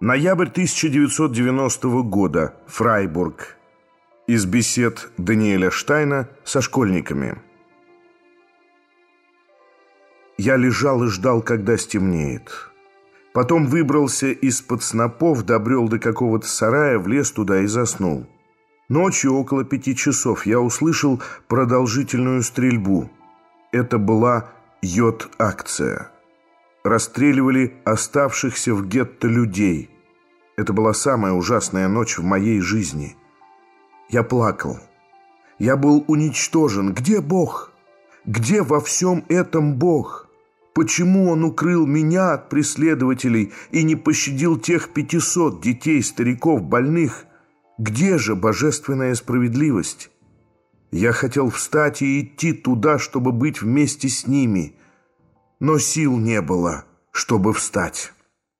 Ноябрь 1990 года. Фрайбург. Из бесед Даниэля Штайна со школьниками. Я лежал и ждал, когда стемнеет. Потом выбрался из-под снопов, добрел до какого-то сарая, влез туда и заснул. Ночью около 5 часов я услышал продолжительную стрельбу. Это была йод-акция. Расстреливали оставшихся в гетто людей. Это была самая ужасная ночь в моей жизни. Я плакал. Я был уничтожен. Где Бог? Где во всем этом Бог? Почему Он укрыл меня от преследователей и не пощадил тех 500 детей, стариков, больных? Где же божественная справедливость? Я хотел встать и идти туда, чтобы быть вместе с ними, но сил не было, чтобы встать.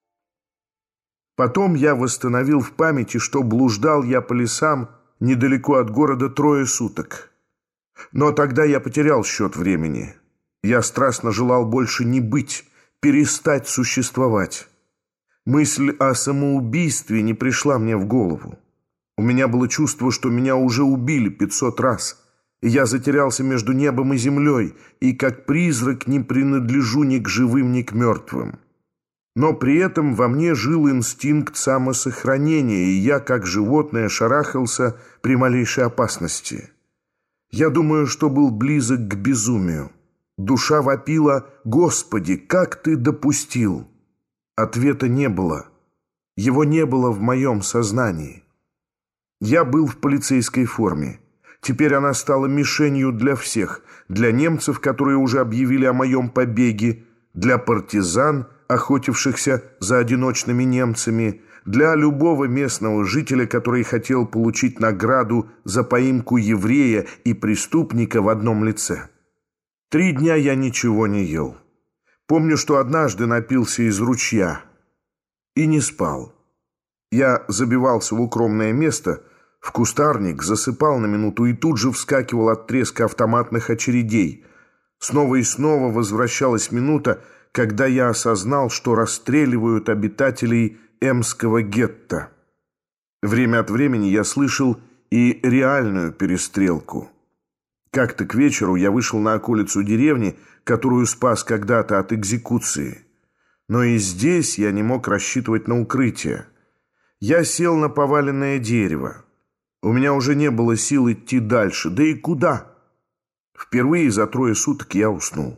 Потом я восстановил в памяти, что блуждал я по лесам недалеко от города 3 суток. Но тогда я потерял счет времени. Я страстно желал больше не быть, перестать существовать. Мысль о самоубийстве не пришла мне в голову. У меня было чувство, что меня уже убили 500 раз. И я затерялся между небом и землей, и как призрак не принадлежу ни к живым, ни к мертвым. Но при этом во мне жил инстинкт самосохранения, и я, как животное, шарахался при малейшей опасности. Я думаю, что был близок к безумию. Душа вопила: «Господи, как ты допустил?» Ответа не было. Его не было в моем сознании. Я был в полицейской форме. Теперь она стала мишенью для всех. Для немцев, которые уже объявили о моем побеге, для партизан, охотившихся за одиночными немцами, для любого местного жителя, который хотел получить награду за поимку еврея и преступника в одном лице. 3 дня я ничего не ел. Помню, что однажды напился из ручья и не спал. Я забивался в укромное место, в кустарник, засыпал на минуту и тут же вскакивал от треска автоматных очередей. Снова и снова возвращалась минута, когда я осознал, что расстреливают обитателей Эмского гетто. Время от времени я слышал и реальную перестрелку. Как-то к вечеру я вышел на околицу деревни, которую спас когда-то от экзекуции. Но и здесь я не мог рассчитывать на укрытие. Я сел на поваленное дерево. У меня уже не было сил идти дальше. Да и куда? Впервые за 3 суток я уснул.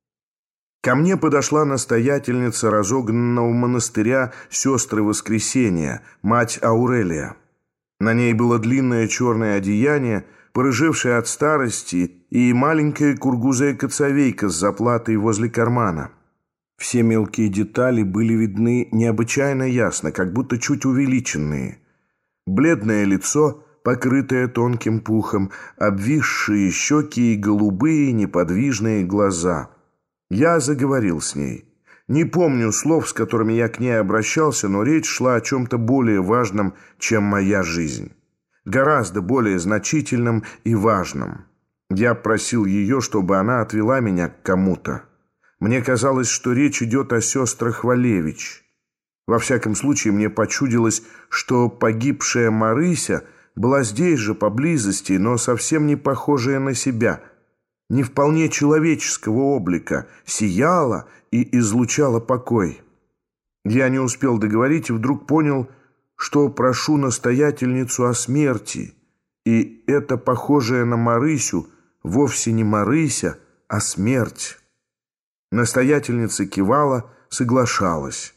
Ко мне подошла настоятельница разогнанного монастыря Сестры Воскресения, мать Аурелия. На ней было длинное черное одеяние, порыжевшее от старости, и маленькая кургузая-коцовейка с заплатой возле кармана. Все мелкие детали были видны необычайно ясно, как будто чуть увеличенные. Бледное лицо, покрытое тонким пухом, обвисшие щеки и голубые неподвижные глаза. Я заговорил с ней. Не помню слов, с которыми я к ней обращался, но речь шла о чем-то более важном, чем моя жизнь. Гораздо более значительном и важном. Я просил ее, чтобы она отвела меня к кому-то. Мне казалось, что речь идет о сестрах Валевич. Во всяком случае, мне почудилось, что погибшая Марыся была здесь же, поблизости, но совсем не похожая на себя, не вполне человеческого облика, сияла и излучала покой. Я не успел договорить и вдруг понял, что прошу настоятельницу о смерти, и это похожее на Марысю вовсе не Марыся, а смерть. Настоятельница кивала, соглашалась.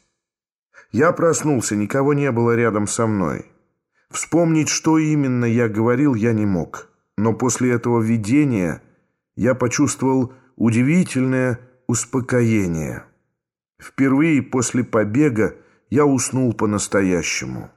Я проснулся, никого не было рядом со мной. Вспомнить, что именно я говорил, я не мог. Но после этого видения я почувствовал удивительное успокоение. Впервые после побега я уснул по-настоящему.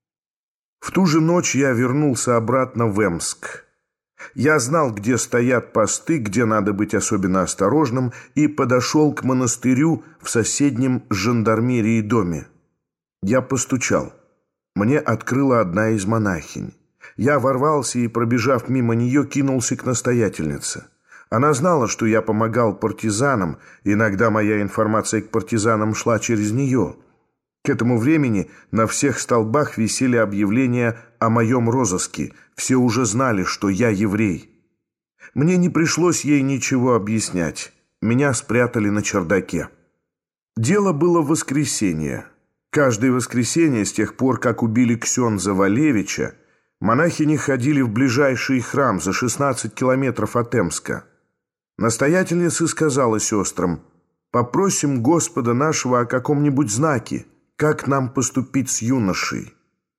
В ту же ночь я вернулся обратно в Эмск. Я знал, где стоят посты, где надо быть особенно осторожным, и подошел к монастырю в соседнем с жандармерией доме. Я постучал. Мне открыла одна из монахинь. Я ворвался и, пробежав мимо нее, кинулся к настоятельнице. Она знала, что я помогал партизанам, иногда моя информация к партизанам шла через нее. К этому времени на всех столбах висели объявления о моем розыске. Все уже знали, что я еврей. Мне не пришлось ей ничего объяснять. Меня спрятали на чердаке. Дело было в воскресенье. Каждое воскресенье, с тех пор, как убили ксенза Валевича, монахини ходили в ближайший храм за 16 километров от Эмска. Настоятельница сказала сестрам: «Попросим Господа нашего о каком-нибудь знаке, как нам поступить с юношей».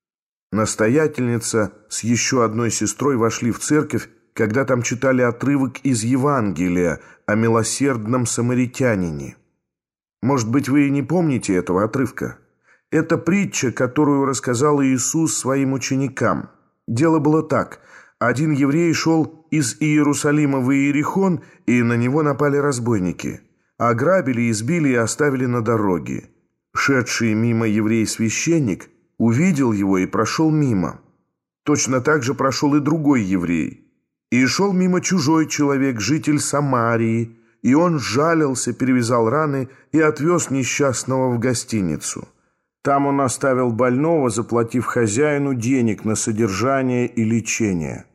Настоятельница с еще одной сестрой вошли в церковь, когда там читали отрывок из Евангелия о милосердном самаритянине. Может быть, вы и не помните этого отрывка? Это притча, которую рассказал Иисус своим ученикам. Дело было так. Один еврей шел из Иерусалима в Иерихон, и на него напали разбойники. Ограбили, избили и оставили на дороге. Шедший мимо еврей-священник увидел его и прошел мимо. Точно так же прошел и другой еврей. И шел мимо чужой человек, житель Самарии, и он жалился, перевязал раны и отвез несчастного в гостиницу. Там он оставил больного, заплатив хозяину денег на содержание и лечение.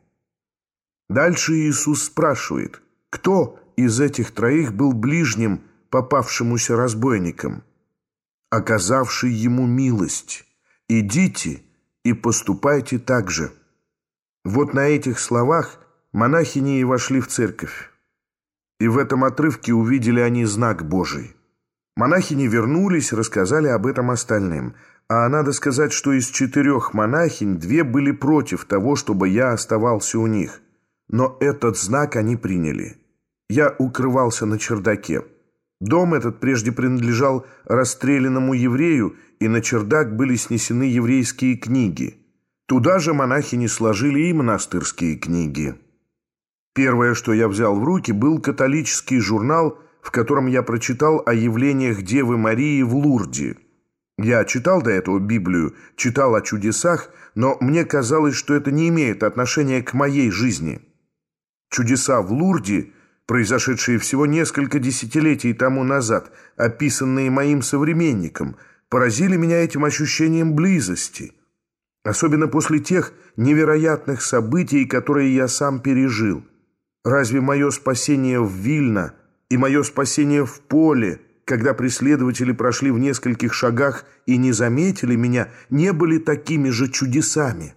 Дальше Иисус спрашивает, кто из этих троих был ближним попавшемуся разбойникам, оказавший ему милость. «Идите и поступайте так же». Вот на этих словах монахини и вошли в церковь. И в этом отрывке увидели они знак Божий. Монахини вернулись, рассказали об этом остальным. А надо сказать, что из 4 монахинь 2 были против того, чтобы я оставался у них. Но этот знак они приняли. Я укрывался на чердаке. Дом этот прежде принадлежал расстрелянному еврею, и на чердак были снесены еврейские книги. Туда же монахини сложили и монастырские книги. Первое, что я взял в руки, был католический журнал, в котором я прочитал о явлениях Девы Марии в Лурде. Я читал до этого Библию, читал о чудесах, но мне казалось, что это не имеет отношения к моей жизни. Чудеса в Лурде, произошедшие всего несколько десятилетий тому назад, описанные моим современником, поразили меня этим ощущением близости, особенно после тех невероятных событий, которые я сам пережил. Разве мое спасение в Вильно и мое спасение в поле, когда преследователи прошли в нескольких шагах и не заметили меня, не были такими же чудесами?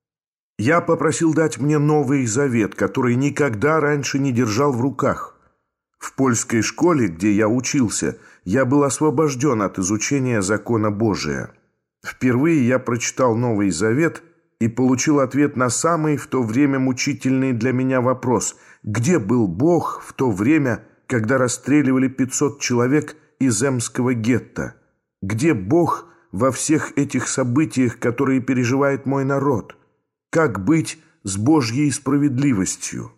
Я попросил дать мне Новый Завет, который никогда раньше не держал в руках. В польской школе, где я учился, я был освобожден от изучения закона Божия. Впервые я прочитал Новый Завет и получил ответ на самый в то время мучительный для меня вопрос: где был Бог в то время, когда расстреливали 500 человек из Эмского гетто? Где Бог во всех этих событиях, которые переживает мой народ? Как быть с Божьей справедливостью?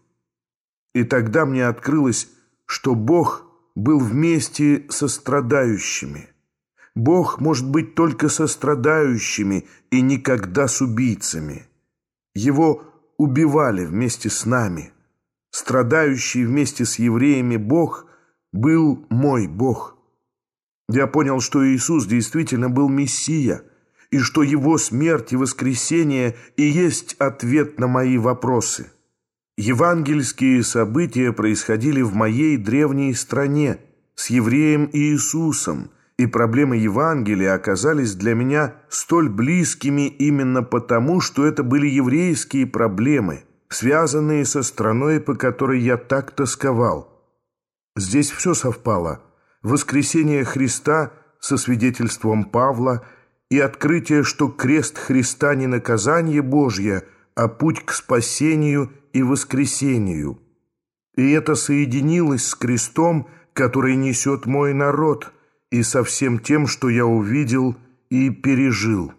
И тогда мне открылось, что Бог был вместе со страдающими. Бог может быть только со страдающими и никогда с убийцами. Его убивали вместе с нами. Страдающий вместе с евреями Бог был мой Бог. Я понял, что Иисус действительно был Мессия, и что Его смерть и воскресение и есть ответ на мои вопросы. Евангельские события происходили в моей древней стране с евреем Иисусом, и проблемы Евангелия оказались для меня столь близкими именно потому, что это были еврейские проблемы, связанные со страной, по которой я так тосковал. Здесь все совпало: воскресение Христа со свидетельством Павла и открытие, что крест Христа не наказание Божье, а путь к спасению и воскресению. И это соединилось с крестом, который несет мой народ, и со всем тем, что я увидел и пережил.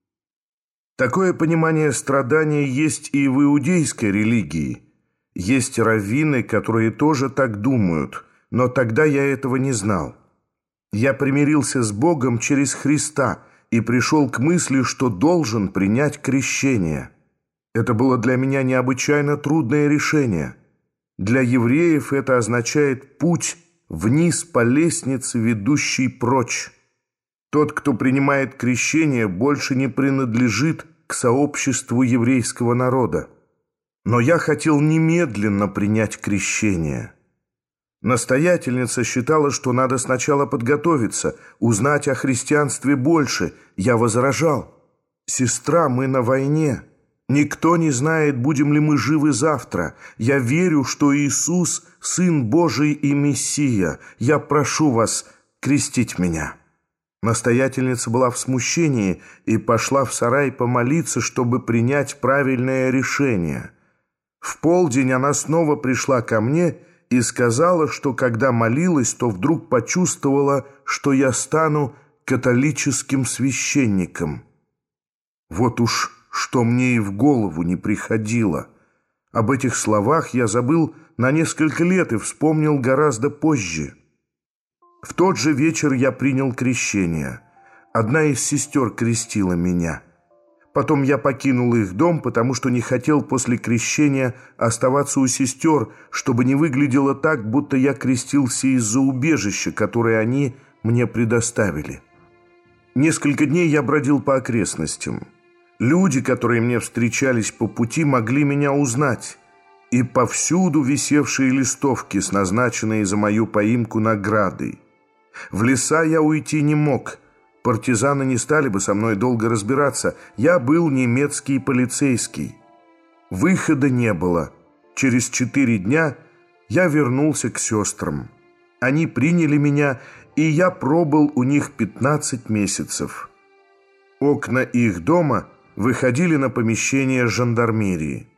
Такое понимание страдания есть и в иудейской религии. Есть раввины, которые тоже так думают, но тогда я этого не знал. Я примирился с Богом через Христа и пришел к мысли, что должен принять крещение. Это было для меня необычайно трудное решение. Для евреев это означает путь вниз по лестнице, ведущей прочь. Тот, кто принимает крещение, больше не принадлежит к сообществу еврейского народа. Но я хотел немедленно принять крещение. Настоятельница считала, что надо сначала подготовиться, узнать о христианстве больше. Я возражал: «Сестра, мы на войне. Никто не знает, будем ли мы живы завтра. Я верю, что Иисус – Сын Божий и Мессия. Я прошу вас крестить меня». Настоятельница была в смущении и пошла в сарай помолиться, чтобы принять правильное решение. В полдень она снова пришла ко мне и сказала, что когда молилась, то вдруг почувствовала, что я стану католическим священником. Вот уж что мне и в голову не приходило. Об этих словах я забыл на несколько лет и вспомнил гораздо позже. В тот же вечер я принял крещение. Одна из сестер крестила меня. Потом я покинул их дом, потому что не хотел после крещения оставаться у сестер, чтобы не выглядело так, будто я крестился из-за убежища, которое они мне предоставили. Несколько дней я бродил по окрестностям. Люди, которые мне встречались по пути, могли меня узнать. И повсюду висевшие листовки с назначенной за мою поимку наградой. В леса я уйти не мог. Партизаны не стали бы со мной долго разбираться. Я был немецкий полицейский. Выхода не было. Через 4 дня я вернулся к сестрам. Они приняли меня, и я пробыл у них 15 месяцев. Окна их дома выходили на помещение жандармерии.